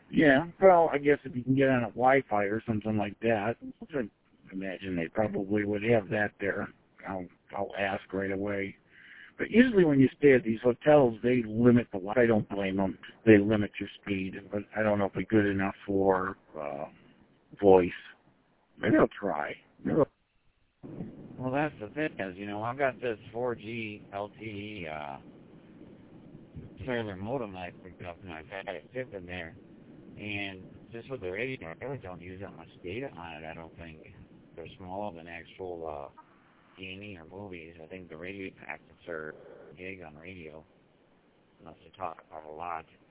Yeah, well, I guess if you can get on a Wi-Fi or something like that, I imagine they probably would have that there. I'll ask right away. But usually when you stay at these hotels, they limit the. I don't blame them. They limit your speed, but I don't know if it's good enough for voice. Maybe I'll try. Maybe Well, that's the thing is, I've got this 4G LTE cellular modem I picked up, and I've had it fit in there. And just with the radio, I really don't use that much data on it, I don't think. They're smaller than actual gaming or movies. I think the radio packets are gig on radio, unless they talk about a lot.